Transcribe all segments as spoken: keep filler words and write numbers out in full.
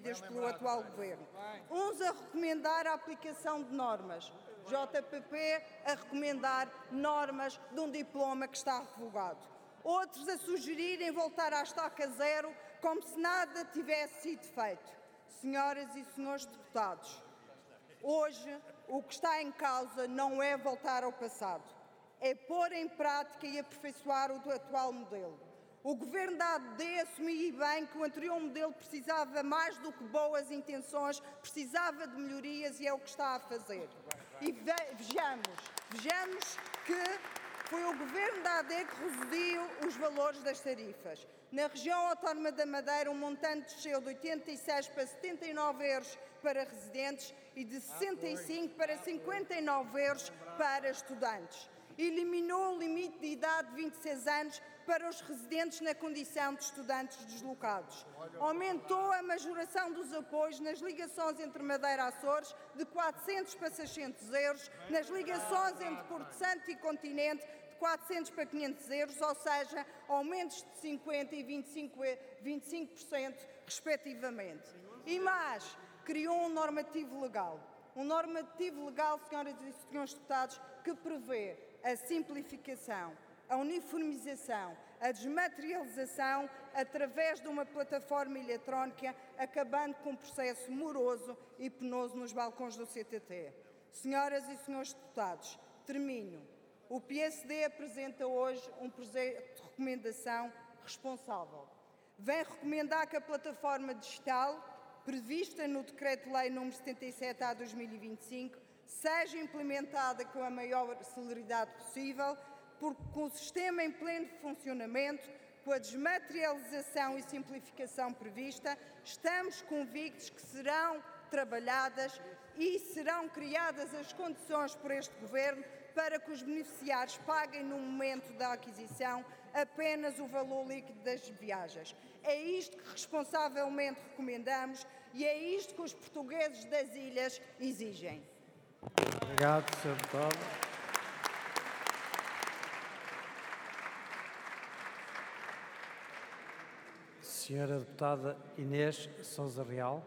introduzidas pelo atual Governo. Uns a recomendar a aplicação de normas, J P P a recomendar normas de um diploma que está revogado. Outros a sugerirem voltar à estaca zero como se nada tivesse sido feito. Senhoras e senhores deputados, hoje o que está em causa não é voltar ao passado, é pôr em prática e aperfeiçoar o do atual modelo. O Governo da A D assumia bem que o anterior modelo precisava mais do que boas intenções, precisava de melhorias e é o que está a fazer. E vejamos, vejamos que foi o Governo da A D que reduziu os valores das tarifas. Na região autónoma da Madeira, o montante desceu de oitenta e seis para setenta e nove euros para residentes e de sessenta e cinco para cinquenta e nove euros para estudantes. Eliminou o limite de idade de vinte e seis anos para os residentes na condição de estudantes deslocados. Aumentou a majoração dos apoios nas ligações entre Madeira e Açores de quatrocentos para seiscentos euros, nas ligações entre Porto Santo e Continente de quatrocentos para quinhentos euros, ou seja, aumentos de cinquenta por cento e vinte e cinco por cento respectivamente. E mais, criou um normativo legal. Um normativo legal, senhoras e senhores deputados, que prevê a simplificação, a uniformização, a desmaterialização através de uma plataforma eletrónica, acabando com um processo moroso e penoso nos balcões do C T T. Senhoras e senhores deputados, termino. O P S D apresenta hoje um projeto de recomendação responsável. Vem recomendar que a plataforma digital, prevista no Decreto-Lei número setenta e sete A dois mil e vinte e cinco, seja implementada com a maior celeridade possível, porque com o sistema em pleno funcionamento, com a desmaterialização e simplificação prevista, estamos convictos que serão trabalhadas e serão criadas as condições por este Governo para que os beneficiários paguem no momento da aquisição apenas o valor líquido das viagens. É isto que responsavelmente recomendamos e é isto que os portugueses das ilhas exigem. Obrigado, senhor Deputado. Senhora Deputada Inês Sousa Real.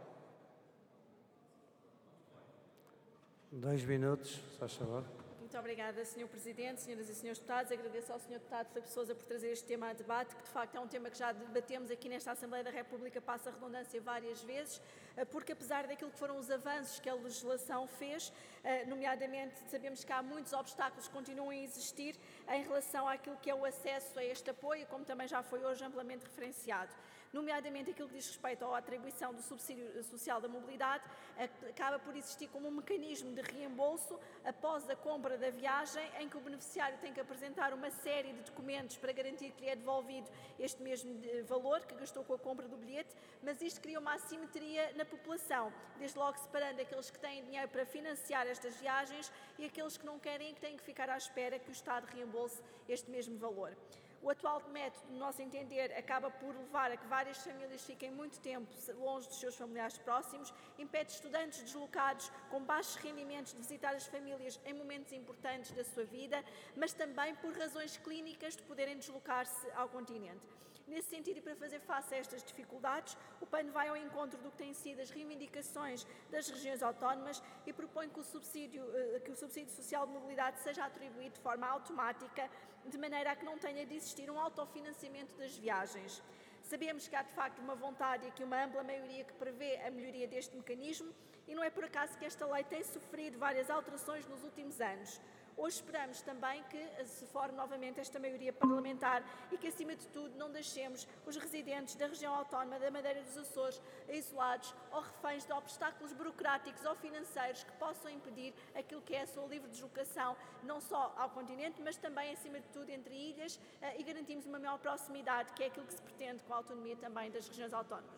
Dois minutos, se faz favor. Muito obrigada, senhor Presidente, senhoras e senhores deputados. Agradeço ao senhor deputado Filipe Sousa por trazer este tema a debate, que de facto é um tema que já debatemos aqui nesta Assembleia da República, passa a redundância várias vezes, porque apesar daquilo que foram os avanços que a legislação fez, nomeadamente sabemos que há muitos obstáculos que continuam a existir em relação àquilo que é o acesso a este apoio, como também já foi hoje amplamente referenciado. Nomeadamente aquilo que diz respeito à atribuição do subsídio social da mobilidade, acaba por existir como um mecanismo de reembolso após a compra da viagem, em que o beneficiário tem que apresentar uma série de documentos para garantir que lhe é devolvido este mesmo valor que gastou com a compra do bilhete, mas isto cria uma assimetria na população, desde logo separando aqueles que têm dinheiro para financiar estas viagens e aqueles que não querem e que têm que ficar à espera que o Estado reembolse este mesmo valor. O atual método, no nosso entender, acaba por levar a que várias famílias fiquem muito tempo longe dos seus familiares próximos, impede estudantes deslocados com baixos rendimentos de visitar as famílias em momentos importantes da sua vida, mas também por razões clínicas de poderem deslocar-se ao continente. Nesse sentido, e para fazer face a estas dificuldades, o P A N vai ao encontro do que têm sido as reivindicações das regiões autónomas e propõe que o subsídio, que o subsídio social de mobilidade seja atribuído de forma automática, de maneira a que não tenha de existir um autofinanciamento das viagens. Sabemos que há, de facto, uma vontade e aqui uma ampla maioria que prevê a melhoria deste mecanismo e não é por acaso que esta lei tem sofrido várias alterações nos últimos anos. Hoje esperamos também que se forme novamente esta maioria parlamentar e que, acima de tudo, não deixemos os residentes da região autónoma da Madeira dos Açores isolados ou reféns de obstáculos burocráticos ou financeiros que possam impedir aquilo que é a sua livre deslocação, não só ao continente, mas também, acima de tudo, entre ilhas, e garantimos uma maior proximidade, que é aquilo que se pretende com a autonomia também das regiões autónomas.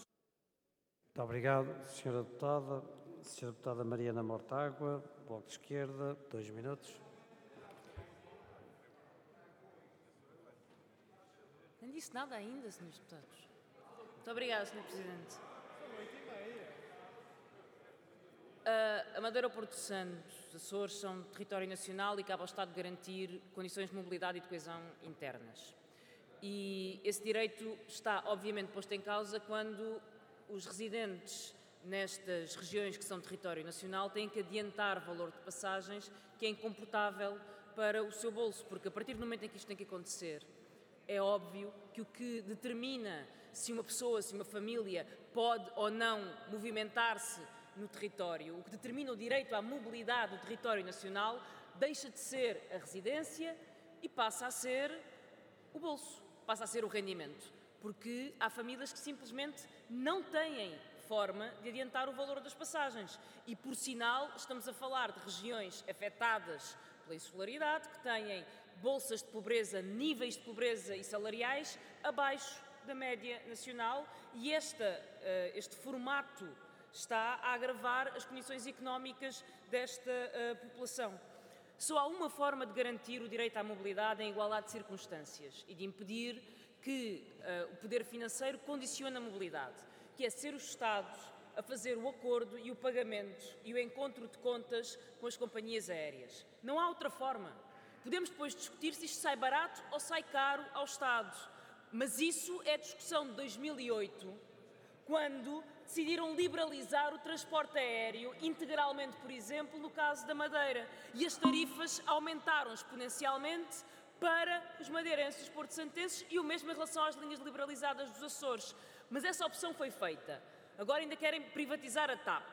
Muito obrigado, senhora Deputada. senhora Deputada Mariana Mortágua, Bloco de Esquerda, dois minutos. Não disse nada ainda, senhores deputados. Muito obrigada, senhor Presidente. A Madeira, o Porto Santo, os Açores são território nacional e cabe ao Estado garantir condições de mobilidade e de coesão internas. E esse direito está, obviamente, posto em causa quando os residentes nestas regiões que são território nacional têm que adiantar valor de passagens que é incomportável para o seu bolso, porque a partir do momento em que isto tem que acontecer, é óbvio que o que determina se uma pessoa, se uma família pode ou não movimentar-se no território, o que determina o direito à mobilidade do território nacional, deixa de ser a residência e passa a ser o bolso, passa a ser o rendimento, porque há famílias que simplesmente não têm forma de adiantar o valor das passagens e, por sinal, estamos a falar de regiões afetadas pela insularidade, que têm bolsas de pobreza, níveis de pobreza e salariais abaixo da média nacional e esta, este formato está a agravar as condições económicas desta população. Só há uma forma de garantir o direito à mobilidade em igualdade de circunstâncias e de impedir que uh, o poder financeiro condicione a mobilidade, que é ser os Estados a fazer o acordo e o pagamento e o encontro de contas com as companhias aéreas. Não há outra forma. Podemos depois discutir se isto sai barato ou sai caro ao Estado, mas isso é discussão de dois mil e oito, quando decidiram liberalizar o transporte aéreo integralmente, por exemplo, no caso da Madeira. E as tarifas aumentaram exponencialmente para os madeirenses, os porto-santenses e o mesmo em relação às linhas liberalizadas dos Açores. Mas essa opção foi feita. Agora ainda querem privatizar a TAP.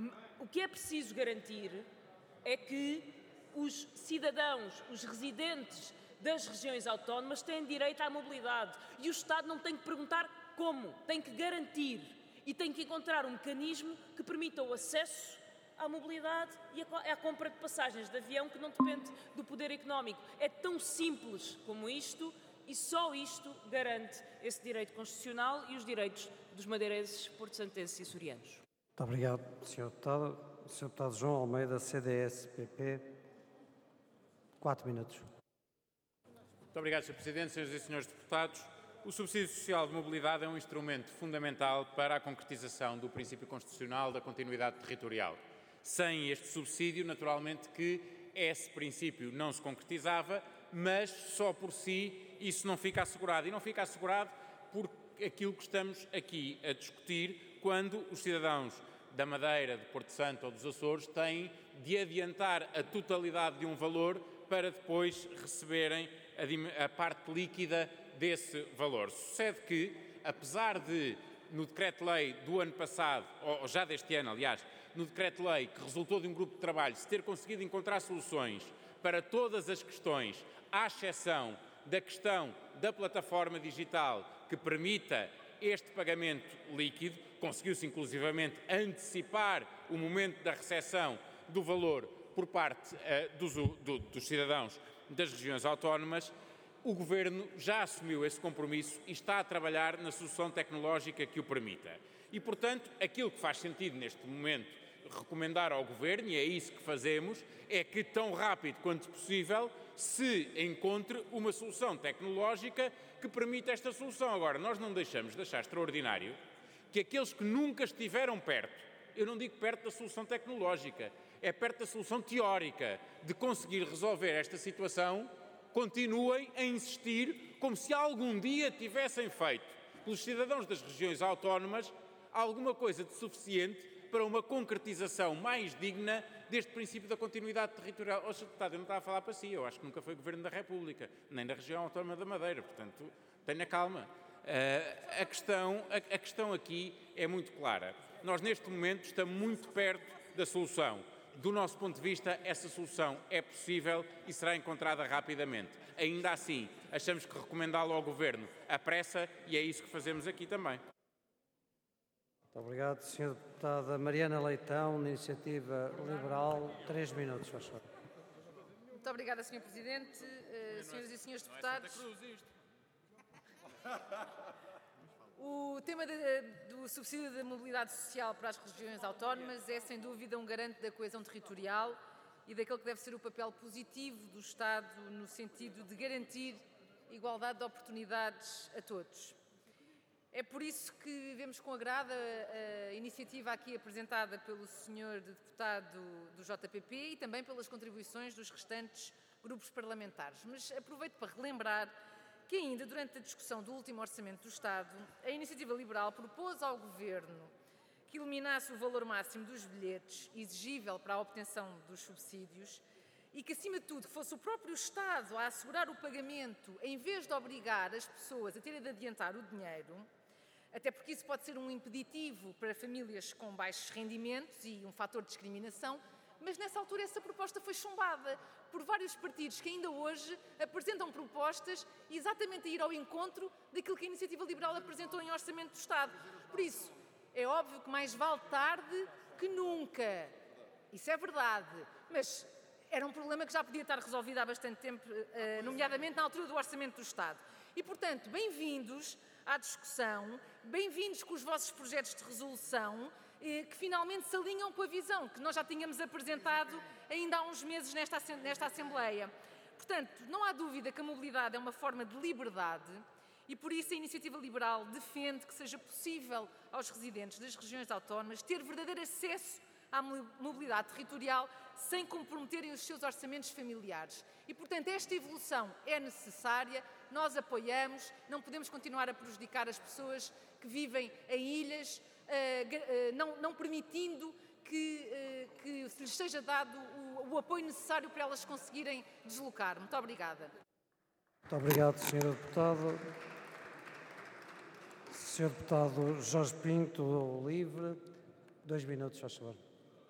O que é preciso garantir é que os cidadãos, os residentes das regiões autónomas têm direito à mobilidade e o Estado não tem que perguntar como, tem que garantir e tem que encontrar um mecanismo que permita o acesso à mobilidade e à compra de passagens de avião que não depende do poder económico. É tão simples como isto e só isto garante esse direito constitucional e os direitos dos madeirenses, porto-santenses e açorianos. Muito obrigado, senhor Deputado. senhor Deputado João Almeida, C D S P P. Quatro minutos. Muito obrigado, senhor Presidente, senhoras e senhores deputados. O subsídio social de mobilidade é um instrumento fundamental para a concretização do princípio constitucional da continuidade territorial. Sem este subsídio, naturalmente que esse princípio não se concretizava, mas só por si isso não fica assegurado. E não fica assegurado por aquilo que estamos aqui a discutir, quando os cidadãos da Madeira, de Porto Santo ou dos Açores têm de adiantar a totalidade de um valor para depois receberem a, a parte líquida desse valor. Sucede que, apesar de, no decreto-lei do ano passado, ou já deste ano, aliás, no decreto-lei que resultou de um grupo de trabalho, se ter conseguido encontrar soluções para todas as questões, à exceção da questão da plataforma digital que permita este pagamento líquido, conseguiu-se inclusivamente antecipar o momento da recepção do valor por parte uh, dos, do, dos cidadãos das regiões autónomas. O Governo já assumiu esse compromisso e está a trabalhar na solução tecnológica que o permita. E, portanto, aquilo que faz sentido neste momento recomendar ao Governo, e é isso que fazemos, é que tão rápido quanto possível se encontre uma solução tecnológica que permita esta solução. Agora, nós não deixamos de achar extraordinário que aqueles que nunca estiveram perto, eu não digo perto da solução tecnológica, é perto da solução teórica de conseguir resolver esta situação, continuem a insistir como se algum dia tivessem feito pelos cidadãos das regiões autónomas alguma coisa de suficiente para uma concretização mais digna deste princípio da continuidade territorial. Oh, senhor Deputado, eu não estava a falar para si, eu acho que nunca foi Governo da República, nem da região autónoma da Madeira, portanto, tenha calma. Uh, a, questão, a, a questão aqui é muito clara. Nós, neste momento, estamos muito perto da solução. Do nosso ponto de vista, essa solução é possível e será encontrada rapidamente. Ainda assim, achamos que recomendá-lo ao Governo apressa e é isso que fazemos aqui também. Muito obrigado, senhora Deputada Mariana Leitão, Iniciativa Liberal. Três minutos, faz favor. Muito obrigada, senhor Presidente, uh, senhoras e senhores deputados. O tema de, do subsídio de mobilidade social para as regiões autónomas é, sem dúvida, um garante da coesão territorial e daquele que deve ser o papel positivo do Estado no sentido de garantir igualdade de oportunidades a todos. É por isso que vemos com agrado a, a iniciativa aqui apresentada pelo senhor deputado do J P P e também pelas contribuições dos restantes grupos parlamentares. Mas aproveito para relembrar que ainda durante a discussão do último Orçamento do Estado, a Iniciativa Liberal propôs ao Governo que eliminasse o valor máximo dos bilhetes exigível para a obtenção dos subsídios e que, acima de tudo, fosse o próprio Estado a assegurar o pagamento, em vez de obrigar as pessoas a terem de adiantar o dinheiro, até porque isso pode ser um impeditivo para famílias com baixos rendimentos e um fator de discriminação, mas nessa altura essa proposta foi chumbada por vários partidos que ainda hoje apresentam propostas exatamente a ir ao encontro daquilo que a Iniciativa Liberal apresentou em Orçamento do Estado. Por isso, é óbvio que mais vale tarde que nunca. Isso é verdade, mas era um problema que já podia estar resolvido há bastante tempo, nomeadamente na altura do Orçamento do Estado. E, portanto, bem-vindos à discussão, bem-vindos com os vossos projetos de resolução, que finalmente se alinham com a visão que nós já tínhamos apresentado ainda há uns meses nesta, nesta Assembleia. Portanto, não há dúvida que a mobilidade é uma forma de liberdade e, por isso, a Iniciativa Liberal defende que seja possível aos residentes das regiões autónomas ter verdadeiro acesso à mobilidade territorial sem comprometerem os seus orçamentos familiares. E, portanto, esta evolução é necessária, nós apoiamos, não podemos continuar a prejudicar as pessoas que vivem em ilhas, uh, uh, não, não permitindo que, uh, que se lhes seja dado o, o apoio necessário para elas conseguirem deslocar. Muito obrigada. Muito obrigado, senhora Deputada. senhor Deputado Jorge Pinto, livre. Dois minutos, faz favor.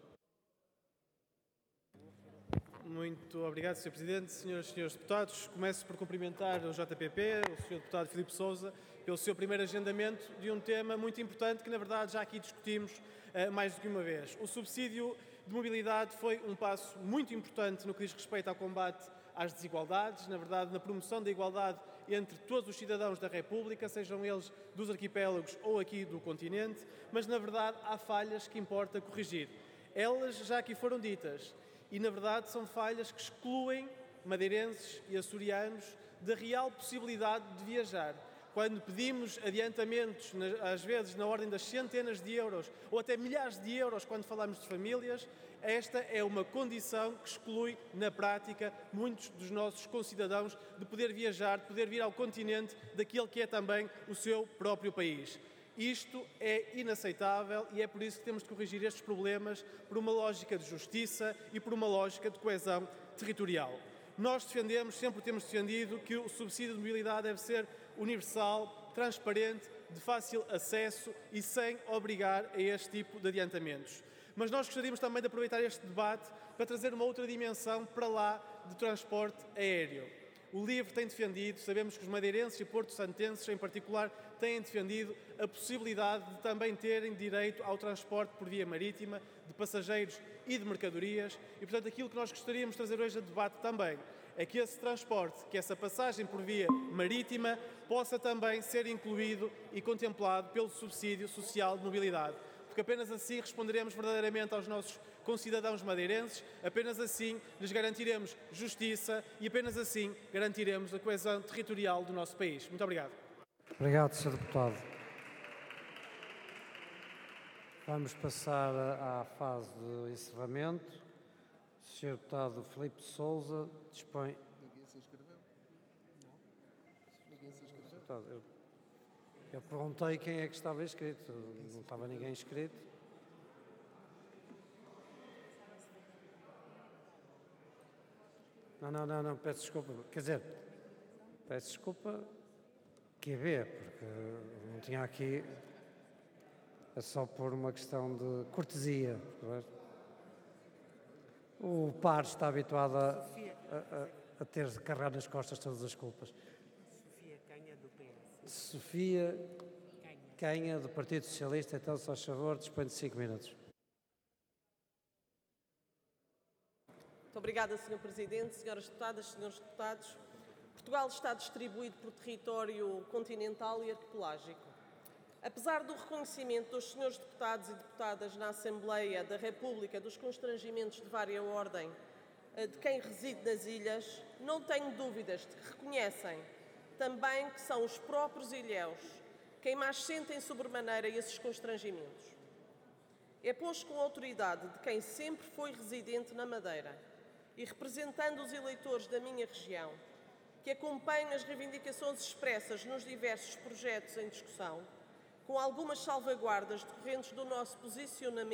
Muito obrigado, senhor Presidente. Senhoras e senhores deputados, começo por cumprimentar o J P P, o senhor Deputado Filipe Sousa, pelo seu primeiro agendamento de um tema muito importante que, na verdade, já aqui discutimos uh, mais do que uma vez. O subsídio de mobilidade foi um passo muito importante no que diz respeito ao combate às desigualdades, na verdade, na promoção da igualdade entre todos os cidadãos da República, sejam eles dos arquipélagos ou aqui do continente, mas, na verdade, há falhas que importa corrigir. Elas já aqui foram ditas. E, na verdade, são falhas que excluem madeirenses e açorianos da real possibilidade de viajar. Quando pedimos adiantamentos, às vezes na ordem das centenas de euros ou até milhares de euros quando falamos de famílias, esta é uma condição que exclui, na prática, muitos dos nossos concidadãos de poder viajar, de poder vir ao continente daquele que é também o seu próprio país. Isto é inaceitável e é por isso que temos de corrigir estes problemas por uma lógica de justiça e por uma lógica de coesão territorial. Nós defendemos, sempre temos defendido, que o subsídio de mobilidade deve ser universal, transparente, de fácil acesso e sem obrigar a este tipo de adiantamentos. Mas nós gostaríamos também de aproveitar este debate para trazer uma outra dimensão para lá do transporte aéreo. O LIVRE tem defendido, sabemos que os madeirenses e porto-santenses em particular têm defendido a possibilidade de também terem direito ao transporte por via marítima de passageiros e de mercadorias e, portanto, aquilo que nós gostaríamos de trazer hoje a debate também é que esse transporte, que essa passagem por via marítima possa também ser incluído e contemplado pelo subsídio social de mobilidade, porque apenas assim responderemos verdadeiramente aos nossos concidadãos madeirenses, apenas assim lhes garantiremos justiça e apenas assim garantiremos a coesão territorial do nosso país. Muito obrigado. Obrigado, senhor Deputado. Vamos passar à fase de encerramento. O senhor Deputado Filipe Sousa dispõe... Ninguém se inscreveu? Não? Ninguém se inscreveu? Deputado, eu, eu perguntei quem é que estava inscrito. Não estava ninguém inscrito. Não, não, não, não, peço desculpa. Quer dizer, peço desculpa Q B, porque não tinha aqui... É só por uma questão de cortesia. O par está habituado a, a, a ter de carregar nas costas todas as culpas. Sofia Canha, do P S. Sofia Canha, do Partido Socialista. Então, só favor, dispõe de cinco minutos. Muito obrigada, senhor Presidente, senhoras deputadas, senhores deputados. Portugal está distribuído por território continental e arquipelágico. Apesar do reconhecimento dos senhores deputados e deputadas na Assembleia da República dos constrangimentos de vária ordem de quem reside nas ilhas, não tenho dúvidas de que reconhecem também que são os próprios ilhéus quem mais sentem sobremaneira esses constrangimentos. É pois com a autoridade de quem sempre foi residente na Madeira e representando os eleitores da minha região, que acompanho as reivindicações expressas nos diversos projetos em discussão, com algumas salvaguardas decorrentes do nosso posicionamento